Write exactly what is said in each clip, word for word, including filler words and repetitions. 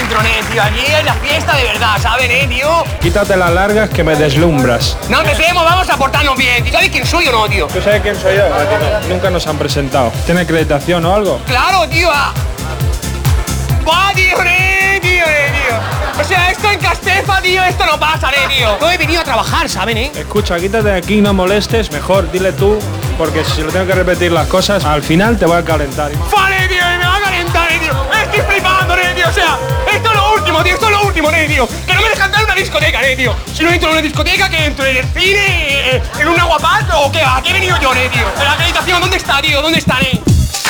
dentro, ¿eh, tío? Aquí es la fiesta de verdad, ¿sabes, eh, tío? Quítate las largas que me deslumbras. No empecemos, vamos a portarnos bien. ¿Sabes quién soy o no, tío? ¿Tú sabes quién soy yo? Nunca nos han presentado. ¿Tiene acreditación o algo? Claro, tío. ¡Buah, tío, eh, tío, eh, tío! O sea, esto en Castefa, tío, esto no pasa, eh, tío. No he venido a trabajar, ¿saben, eh? Escucha, quítate de aquí, no molestes. Mejor, dile tú, porque si lo tengo que repetir las cosas, al final te voy a calentar. Vale, tío, me va a calentar, eh, tío. Estoy flipando, eh, tío. O sea, esto es lo último, tío, esto es lo último, eh, tío. Que no me dejan entrar en una discoteca, eh, tío. Si no entro en una discoteca, que entro en el cine, eh, en un aguapaz o qué va. ¿A qué he venido yo, eh, tío? ¿La acreditación dónde está, tío? ¿Dónde está, eh?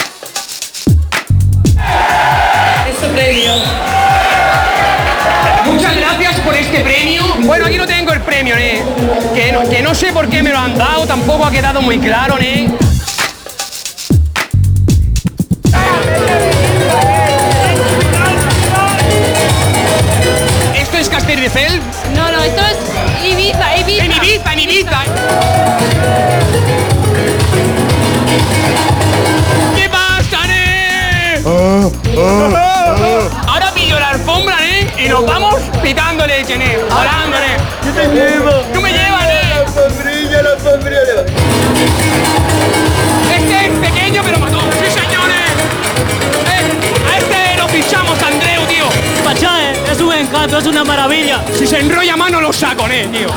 Este premio. Muchas gracias por este premio. Bueno, aquí no tengo el premio, ¿eh? Que no, que no sé por qué me lo han dado, tampoco ha quedado muy claro, ¿eh? ¿Esto es Castelldefels? No, no, esto es Ibiza, Ibiza. En Ibiza, en Ibiza. ¿Qué pasa, eh? Oh, oh, oh. Ahora pillo la alfombra, ¿eh? Y nos vamos pitándole, ¿eh? Volándole. Yo te llevo. Tú me llevas, ¿eh? La alfombrilla, la alfombrilla. Este es pequeño pero matón. ¡Sí, señores! Eh, a este lo fichamos, Andreu, tío. Pachá, eh, es un encanto, es una maravilla. Si se enrolla mano lo saco, ¿eh, tío?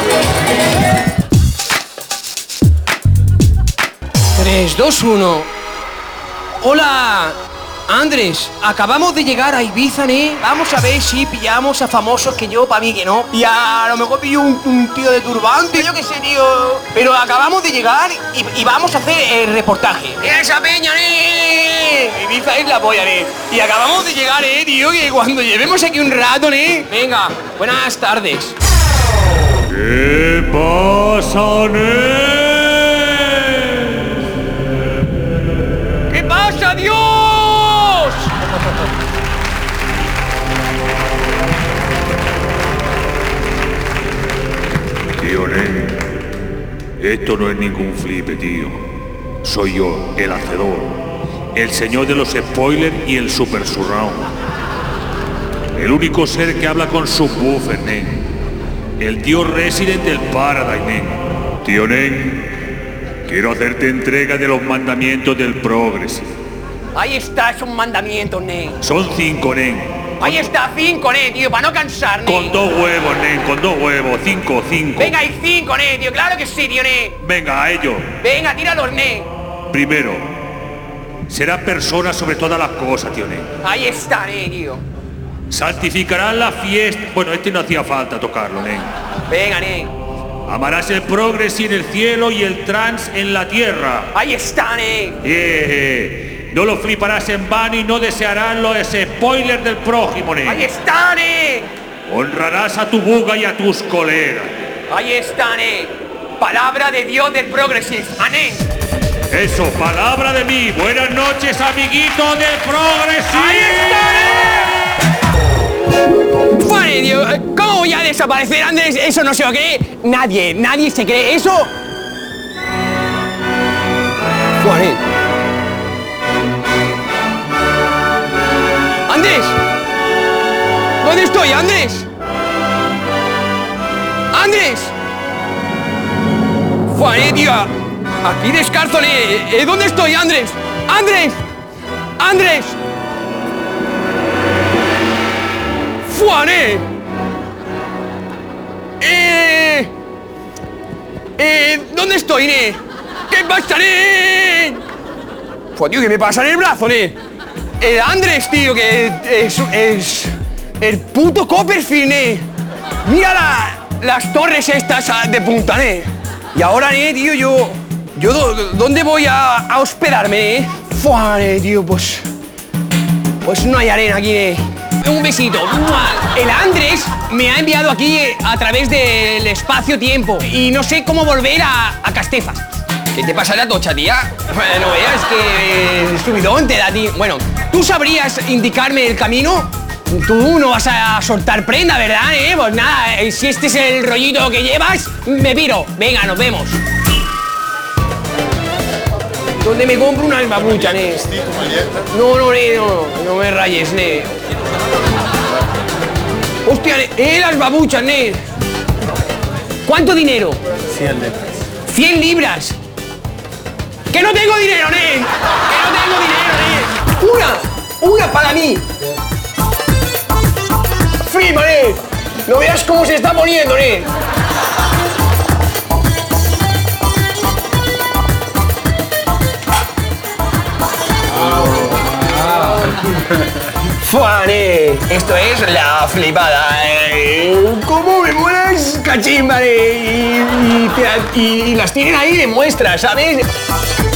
tres, dos, uno. Hola, Andrés. Acabamos de llegar a Ibiza, ¿eh? Vamos a ver si pillamos a famosos que yo, para mí que no. Y a, a lo mejor pillo un, un tío de turbante, yo qué sé, tío. Pero acabamos de llegar y, y vamos a hacer el reportaje. ¡Esa peña, ¿eh? Ibiza es la polla, ¿eh? Y acabamos de llegar, ¿eh, tío? Que cuando llevemos aquí un rato, ¿eh? Venga, buenas tardes. ¿Qué pasa, ¿eh? ¿Qué pasa, Dios? Tío, nen, esto no es ningún flipe, tío. Soy yo, el hacedor, el señor de los spoilers y el super surround. El único ser que habla con subwoofer, nen. El tío Resident del Paradise, nen. Tío, nen, quiero hacerte entrega de los mandamientos del Progressive. Ahí está, es un mandamiento, nen. Son cinco, nen. Ahí está, cinco, nen, tío, para no cansar, nen. Con dos huevos, nen, con dos huevos. Cinco, cinco. Venga, hay cinco, nen, tío, claro que sí, tío, nen. Venga, a ello. Venga, tíralos, nen. Primero, será persona sobre todas las cosas, tío, nen. Ahí está, nen, tío. Santificarás la fiesta. Bueno, este no hacía falta tocarlo, nen. Venga, nen. Amarás el progressive en el cielo y el trans en la tierra. Ahí está, nen. Yeah. No lo fliparás en vano y no desearás los spoilers del prójimo, nen. Ahí está, nen. Honrarás a tu buga y a tus colegas. Ahí está, nen. Palabra de Dios del Progressive. ¡Anen! Eso, palabra de mí. Buenas noches, amiguitos del Progressive. ¡Ahí está, nen! Vale, tío, ¿cómo voy a desaparecer, Andrés? Eso no se lo cree nadie. Nadie se cree eso. Vale. ¡Andrés! ¿Dónde estoy, Andrés? ¡Andrés! ¡Fuane, tío! Aquí descarto, ¿eh? ¿Dónde estoy, Andrés? ¡Andrés! ¡Andrés! ¡Fuane! Eh... Eh... ¿Dónde estoy, ne? ¿Qué pasa, ne? Fua, tío, ¿qué me pasa en el brazo, ne? El Andrés, tío, que es, es el puto Copperfield, ¿eh? Mira la, las torres estas de punta, ¿eh? Y ahora, ¿eh, tío? Yo... yo ¿Dónde voy a, a hospedarme, eh? Fua, ¿eh, tío? Pues... Pues no hay arena aquí, ¿eh? Un besito. El Andrés me ha enviado aquí a través del espacio-tiempo y no sé cómo volver a, a Castefas. ¿Qué te pasa la tocha, tía? Bueno, veas que el subidón te da a ti. Bueno, ¿tú sabrías indicarme el camino? Tú no vas a soltar prenda, ¿verdad? ¿Eh? Pues nada, si este es el rollito que llevas, me piro. Venga, nos vemos. ¿Dónde me compro una babucha, ne? No, no, ne, no, no me rayes, ne. Hostia, eh, las babuchas, ne. ¿Cuánto dinero? cien libras. cien libras. ¡Que no tengo dinero, ne! ¡Que no tengo dinero, ne! ¡Una! ¡Una para mí! ¡Flipa, ne! No veas cómo se está poniendo, ne. ¡Fuane! Esto es la flipada. Eh. ¿Cómo me molas, cachimba? Eh? Y, y, y las tienen ahí de muestra, ¿sabes?